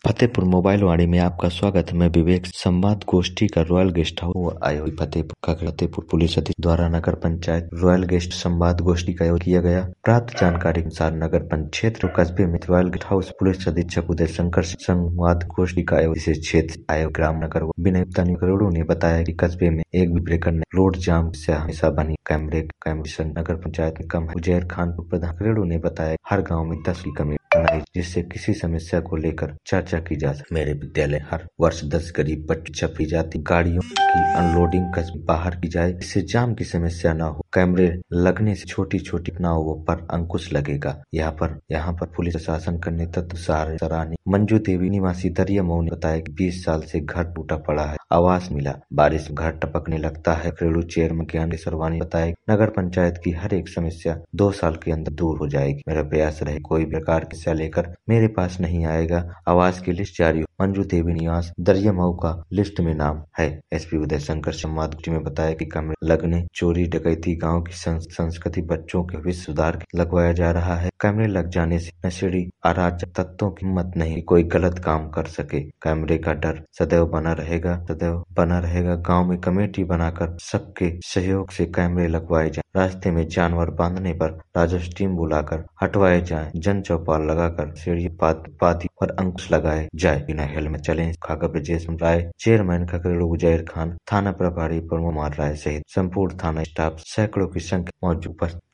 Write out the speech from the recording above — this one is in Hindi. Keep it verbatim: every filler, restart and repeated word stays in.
फतेहपुर मोबाइल वाणी में आपका स्वागत है। मैं विवेक। संवाद गोष्ठी का रॉयल गेस्ट हाउस आए हुई फतेहपुर का फतेहपुर पुलिस अधीक्षक द्वारा नगर पंचायत रॉयल गेस्ट संवाद गोष्ठी का आयोजन किया गया। प्राप्त जानकारी के अनुसार नगर पंचायत क्षेत्र कस्बे में रॉयल गेस्ट हाउस पुलिस अधीक्षक उदय शंकर संवाद गोष्ठी का आयोजन क्षेत्र आए ग्राम नगर विनय करोड़ों ने बताया कि कस्बे में एक भी ब्रेकर ने रोड जाम से हमेशा बनी कैमरे कैमरे नगर पंचायत में कम है। उजैर खान प्रधान करोड़ों ने बताया हर गाँव में दस की कमी बनाई जिससे किसी समस्या को लेकर चर्चा की जा सके। मेरे विद्यालय हर वर्ष दस गरीब बच्चे छपी जाती गाड़ियों की अनलोडिंग कस्बे बाहर की जाए इससे जाम की समस्या न हो। कैमरे लगने से छोटी छोटी घटनाओं पर अंकुश लगेगा। यहाँ पर यहाँ पर पुलिस प्रशासन का नेतृत्व सराहनीय। मंजू देवी निवासी दरिया मऊ ने बताया कि बीस साल से घर टूटा पड़ा है, आवास मिला, बारिश में घर टपकने लगता है। घरेलू चेयरमैन ज्ञान सरवानी बताया नगर पंचायत की हर एक समस्या दो साल के अंदर दूर हो जाएगी। मेरा प्रयास रहे कोई प्रकार की समस्या लेकर मेरे पास नहीं आएगा। आवास की लिस्ट जारी हो। मंजू देवी निवास दरिया मऊ का लिस्ट में नाम है। एसपी उदय शंकर संवाद में बताया कि कमरे लगने, चोरी डकैती गांव की संस्कृति बच्चों के भविष्य सुधार लगवाया जा रहा है। कैमरे लग जाने से नशेड़ी अराजक तत्वों की हिम्मत नहीं कोई गलत काम कर सके। कैमरे का डर सदैव बना रहेगा सदैव बना रहेगा। गांव में कमेटी बनाकर सबके सहयोग से कैमरे लगवाए जाए। रास्ते में जानवर बांधने पर राजस्व टीम बुलाकर हटवाए जाए। जन चौपाल लगाकर सीढ़ी पाती पर अंकुश लगाए जाए। बिना हेलमेट चले खाका ब्रजेश राय चेयरमैन खकरेड़ू उजैर खान थाना प्रभारी प्रमोद राय सहित संपूर्ण थाना स्टाफ सैकड़ों की संख्या मौजूद